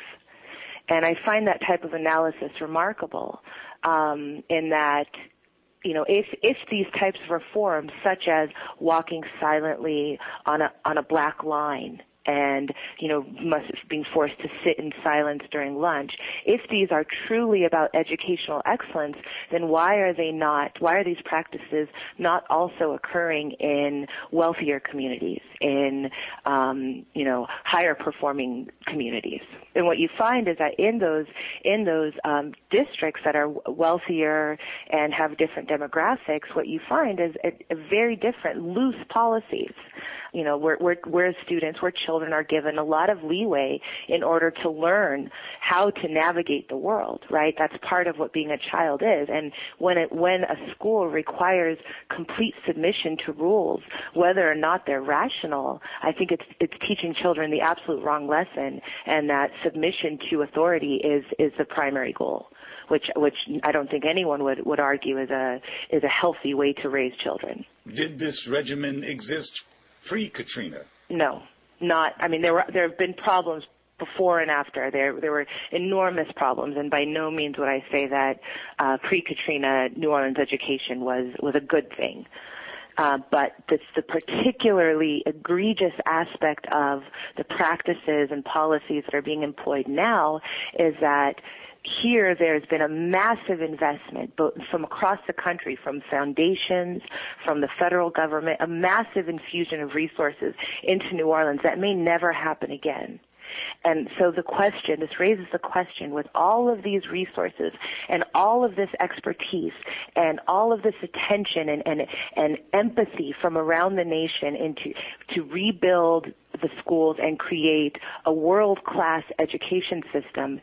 And I find that type of analysis remarkable, um, in that, you know, if if these types of reforms, such as walking silently on a on a black line and, you know, must being forced to sit in silence during lunch, if these are truly about educational excellence, then why are they not, why are these practices not also occurring in wealthier communities, in, um, you know, higher performing communities? And what you find is that in those, in those um, districts that are wealthier and have different demographics, what you find is a, a very different loose policies. You know, where, where, where students, where children are given a lot of leeway in order to learn how to navigate the world, right? That's part of what being a child is. And when it, when a school requires complete submission to rules, whether or not they're rational, I think it's, it's teaching children the absolute wrong lesson, and that submission to authority is, is the primary goal, which, which I don't think anyone would, would argue is a, is a healthy way to raise children. Did this regimen exist pre-Katrina? No, not. I mean, there were there have been problems before and after. There there were enormous problems, and by no means would I say that uh, pre-Katrina New Orleans education was was a good thing. Uh, but this, the particularly egregious aspect of the practices and policies that are being employed now is that here there's been a massive investment both from across the country, from foundations, from the federal government, a massive infusion of resources into New Orleans that may never happen again. And so the question, this raises the question, with all of these resources and all of this expertise and all of this attention and, and, and empathy from around the nation into to rebuild the schools and create a world-class education system,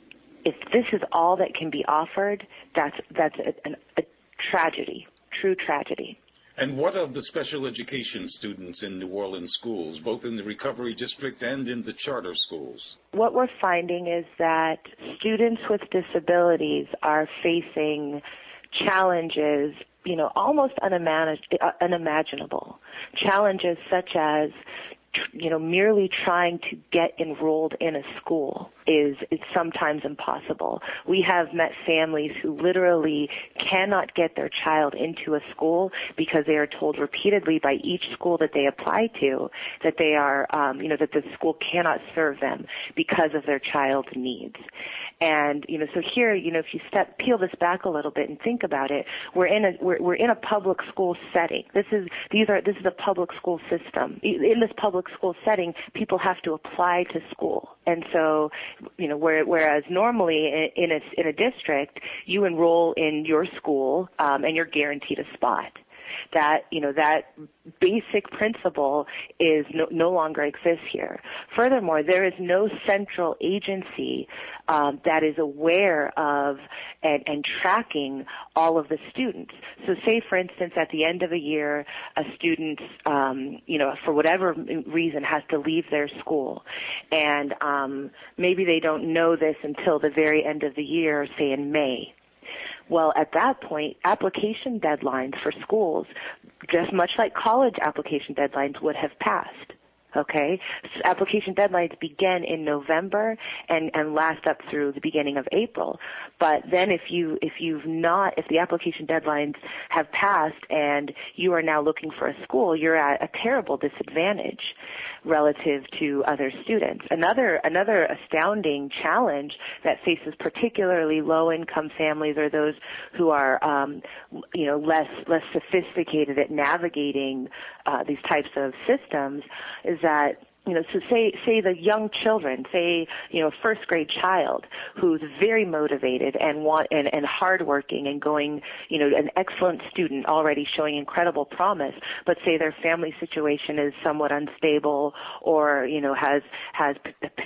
if this is all that can be offered, that's that's a, a, a tragedy, true tragedy. And what of the special education students in New Orleans schools, both in the Recovery District and in the charter schools? What we're finding is that students with disabilities are facing challenges, you know, almost unimagin- unimaginable. Challenges such as, you know, merely trying to get enrolled in a school is, is sometimes impossible. We have met families who literally cannot get their child into a school because they are told repeatedly by each school that they apply to that they are, um, you know, that the school cannot serve them because of their child's needs. And, you know, so here, you know, if you step, peel this back a little bit and think about it, we're in a, we're, we're in a public school setting. This is, these are, this is a public school system. In this public school setting, people have to apply to school. And so, you know, where, whereas normally in a, in a district, you enroll in your school, um, and you're guaranteed a spot. That, you know, that basic principle is no, no longer exists here. Furthermore, there is no central agency um, that is aware of and, and tracking all of the students. So say, for instance, at the end of a year, a student, um, you know, for whatever reason has to leave their school, and um, maybe they don't know this until the very end of the year, say in May. Well, at that point, application deadlines for schools, just much like college application deadlines, would have passed. Okay? So application deadlines begin in November and, and last up through the beginning of April. But then if you, if you've not, if the application deadlines have passed and you are now looking for a school, you're at a terrible disadvantage relative to other students. Another, another astounding challenge that faces particularly low-income families or those who are, um, you know, less, less sophisticated at navigating uh, these types of systems is that, you know, so say, say the young children, say, you know, first grade child who's very motivated and want, and, and hardworking and going, you know, an excellent student already showing incredible promise, but say their family situation is somewhat unstable or, you know, has, has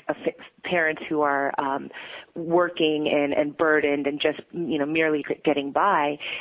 parents who are, um, working and, and burdened and just, you know, merely getting by. If,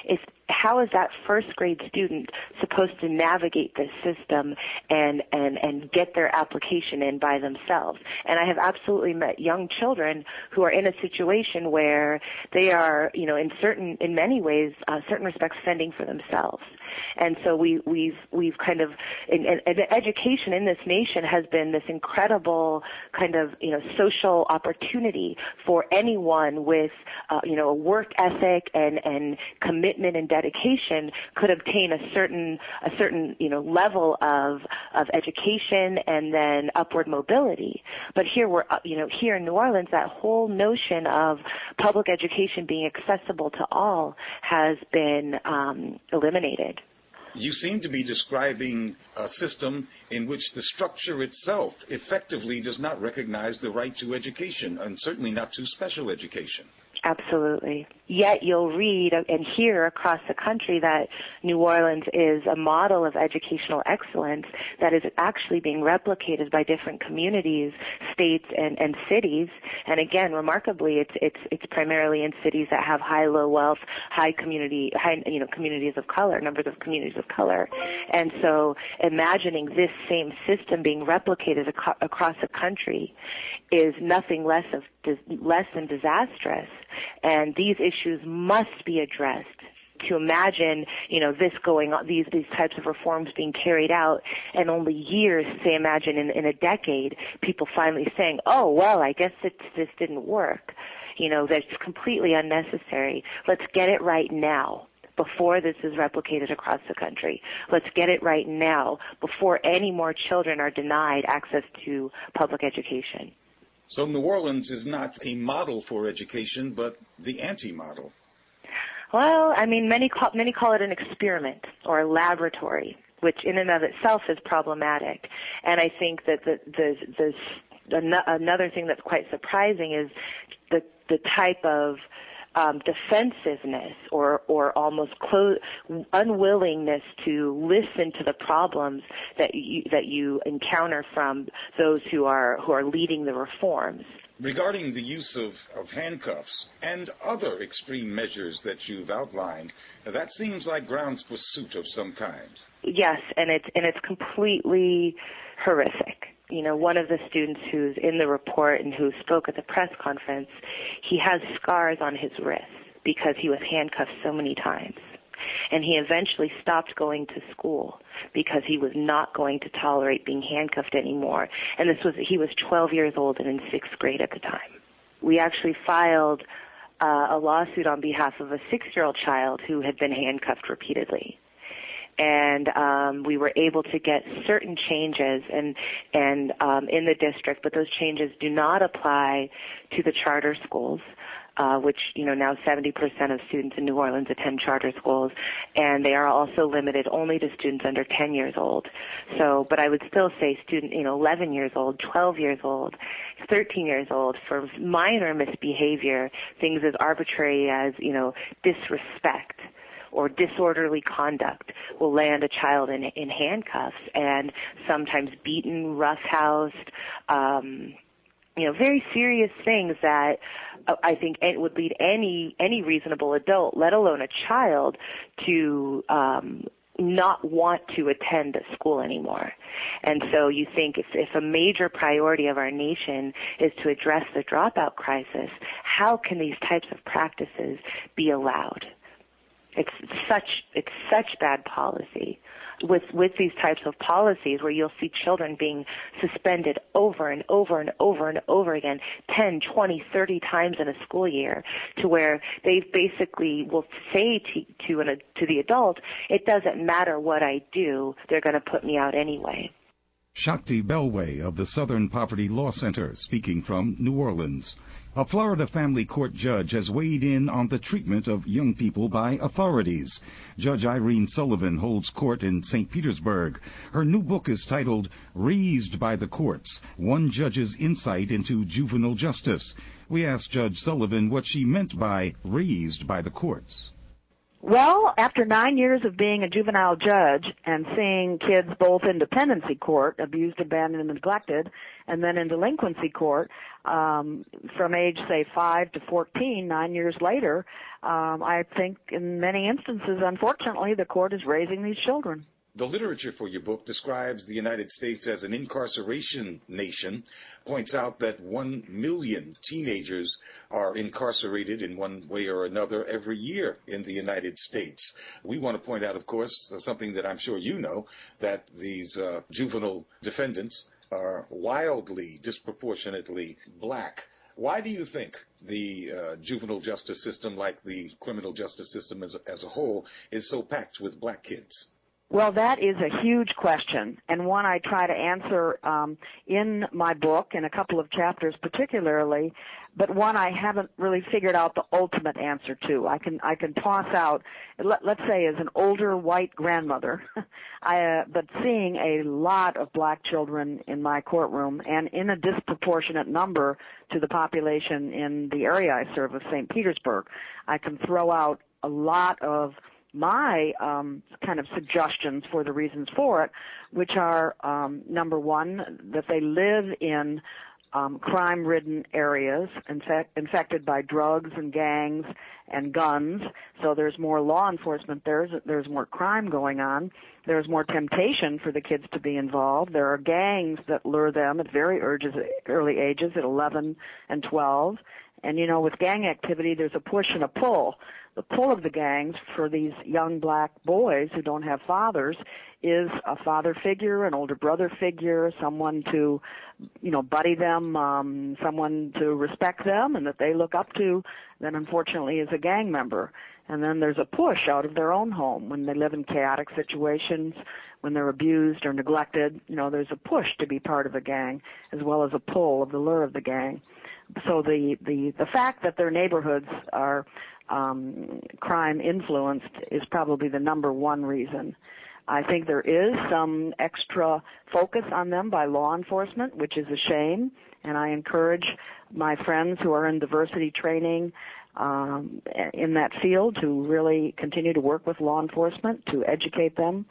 how is that first grade student supposed to navigate this system and, and, and get their application in by themselves? And I have absolutely met young children who are in a situation where they are, you know, in certain, in many ways, uh, certain respects, fending for themselves. And so we, we've, we've kind of, in, in, in education in this nation has been this incredible kind of, you know, social opportunity for anyone with, uh, you know, a work ethic and, and commitment and dedication could obtain a certain, a certain, you know, level of, of education and then upward mobility. But here we're, you know, here in New Orleans, that whole notion of public education being accessible to all has been um, eliminated. You seem to be describing a system in which the structure itself effectively does not recognize the right to education, and certainly not to special education. Absolutely. Yet you'll read and hear across the country that New Orleans is a model of educational excellence that is actually being replicated by different communities, states, and, and cities. And again, remarkably, it's it's it's primarily in cities that have high low wealth, high community, high you know communities of color, numbers of communities of color. And so, imagining this same system being replicated ac- across the country is nothing less of less than disastrous. And these issues must be addressed. To imagine, you know, this going on, these these types of reforms being carried out, and only years, say, imagine in, in a decade, people finally saying, "Oh, well, I guess it, this didn't work." You know, that's completely unnecessary. Let's get it right now, before this is replicated across the country. Let's get it right now, before any more children are denied access to public education. So New Orleans is not a model for education, but the anti-model. Well, I mean, many call, many call it an experiment or a laboratory, which in and of itself is problematic. And I think that the, the, the, another thing that's quite surprising is the, the type of Um, defensiveness or, or almost clo- unwillingness to listen to the problems that you, that you encounter from those who are who are leading the reforms. Regarding the use of, of handcuffs and other extreme measures that you've outlined, that seems like grounds for suit of some kind. Yes, and it's and it's completely horrific. You know, one of the students who's in the report and who spoke at the press conference, he has scars on his wrists because he was handcuffed so many times. And he eventually stopped going to school because he was not going to tolerate being handcuffed anymore. And this was, he was twelve years old and in sixth grade at the time. We actually filed uh, a lawsuit on behalf of a six-year-old child who had been handcuffed repeatedly. And um, we were able to get certain changes and and um, in the district, but those changes do not apply to the charter schools, uh, which you know now seventy percent of students in New Orleans attend charter schools, and they are also limited only to students under ten years old. So, but I would still say student, you know, eleven years old, twelve years old, thirteen years old for minor misbehavior, things as arbitrary as you know disrespect or disorderly conduct will land a child in, in handcuffs and sometimes beaten, roughhoused, um, you know, very serious things that uh, I think it would lead any any reasonable adult, let alone a child, to um, not want to attend school anymore. And so you think if, if a major priority of our nation is to address the dropout crisis, how can these types of practices be allowed? It's such it's such bad policy with with these types of policies where you'll see children being suspended over and over and over and over again, ten, twenty, thirty times in a school year, to where they basically will say to to, an, to the adult, it doesn't matter what I do, they're going to put me out anyway. Shakti Belway of the Southern Poverty Law Center speaking from New Orleans. A Florida family court judge has weighed in on the treatment of young people by authorities. Judge Irene Sullivan holds court in Saint Petersburg. Her new book is titled Raised by the Courts, One Judge's Insight into Juvenile Justice. We asked Judge Sullivan what she meant by raised by the courts. Well, after nine years of being a juvenile judge and seeing kids both in dependency court, abused, abandoned, and neglected, and then in delinquency court, um, from age, say, five to fourteen, nine years later, um, I think in many instances, unfortunately, the court is raising these children. The literature for your book describes the United States as an incarceration nation, points out that one million teenagers are incarcerated in one way or another every year in the United States. We want to point out, of course, something that I'm sure you know, that these uh, juvenile defendants are wildly, disproportionately black. Why do you think the uh, juvenile justice system, like the criminal justice system as, as a whole, is so packed with black kids? Well, that is a huge question, and one I try to answer um, in my book, in a couple of chapters particularly, but one I haven't really figured out the ultimate answer to. I can I can toss out, let, let's say as an older white grandmother, I, uh, but seeing a lot of black children in my courtroom and in a disproportionate number to the population in the area I serve of Saint Petersburg, I can throw out a lot of my um, kind of suggestions for the reasons for it, which are, um, number one, that they live in um, crime-ridden areas, infect, infected by drugs and gangs and guns, so there's more law enforcement there, there's more crime going on, there's more temptation for the kids to be involved, there are gangs that lure them at very urges, early ages, at eleven and twelve, and, you know, with gang activity, there's a push and a pull. The pull of the gangs for these young black boys who don't have fathers is a father figure, an older brother figure, someone to, you know, buddy them, um, someone to respect them and that they look up to, that unfortunately is a gang member. And then there's a push out of their own home when they live in chaotic situations, when they're abused or neglected. You know, there's a push to be part of a gang as well as a pull of the lure of the gang. So the, the, the fact that their neighborhoods are um, crime influenced is probably the number one reason. I think there is some extra focus on them by law enforcement, which is a shame, and I encourage my friends who are in diversity training um, in that field to really continue to work with law enforcement, to educate them,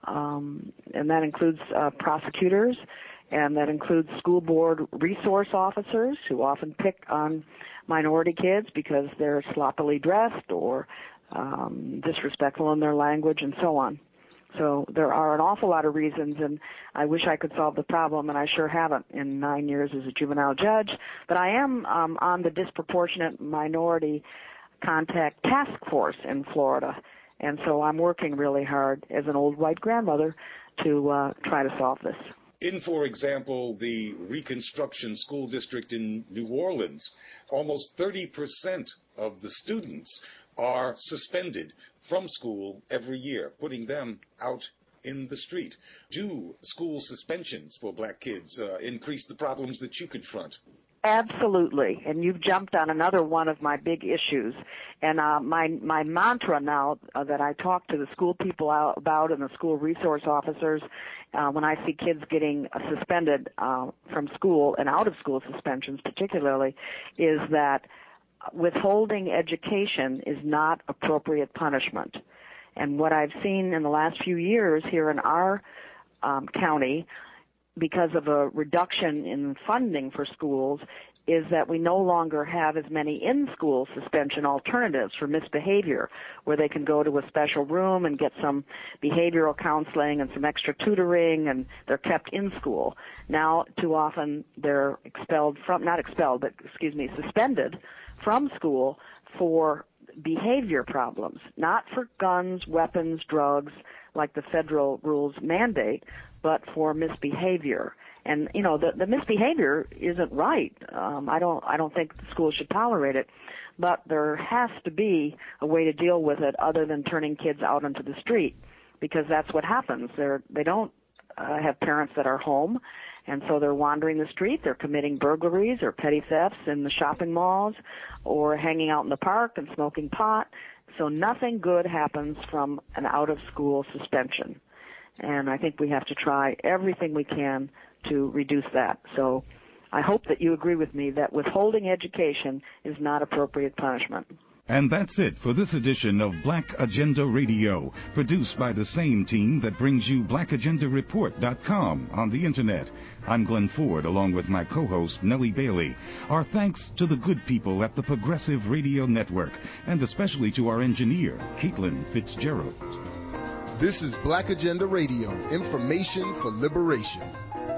um, and that includes uh, prosecutors, and that includes school board resource officers who often pick on minority kids because they're sloppily dressed or um, disrespectful in their language and so on. So there are an awful lot of reasons, and I wish I could solve the problem, and I sure haven't in nine years as a juvenile judge. But I am um, on the disproportionate minority contact task force in Florida, and so I'm working really hard as an old white grandmother to uh, try to solve this. In, for example, the Reconstruction School District in New Orleans, almost thirty percent of the students are suspended from school every year, putting them out in the street. Do school suspensions for black kids uh, increase the problems that you confront? Absolutely, and you've jumped on another one of my big issues. And uh, my my mantra now uh, that I talk to the school people out about and the school resource officers uh, when I see kids getting uh, suspended uh, from school and out of school suspensions particularly, is that withholding education is not appropriate punishment. And what I've seen in the last few years here in our um, county, because of a reduction in funding for schools, is that we no longer have as many in-school suspension alternatives for misbehavior, where they can go to a special room and get some behavioral counseling and some extra tutoring, and they're kept in school. Now, too often, they're expelled from, not expelled, but, excuse me, suspended from school for behavior problems, not for guns, weapons, drugs, like the federal rules mandate, but for misbehavior. And, you know, the, the misbehavior isn't right. Um, I don't, I don't think the schools should tolerate it, but there has to be a way to deal with it other than turning kids out onto the street, because that's what happens. They're, they don't uh, have parents that are home, and so they're wandering the street. They're committing burglaries or petty thefts in the shopping malls or hanging out in the park and smoking pot. So nothing good happens from an out-of-school suspension. And I think we have to try everything we can to reduce that. So I hope that you agree with me that withholding education is not appropriate punishment. And that's it for this edition of Black Agenda Radio, produced by the same team that brings you black agenda report dot com on the Internet. I'm Glenn Ford, along with my co-host, Nellie Bailey. Our thanks to the good people at the Progressive Radio Network, and especially to our engineer, Caitlin Fitzgerald. This is Black Agenda Radio, information for liberation.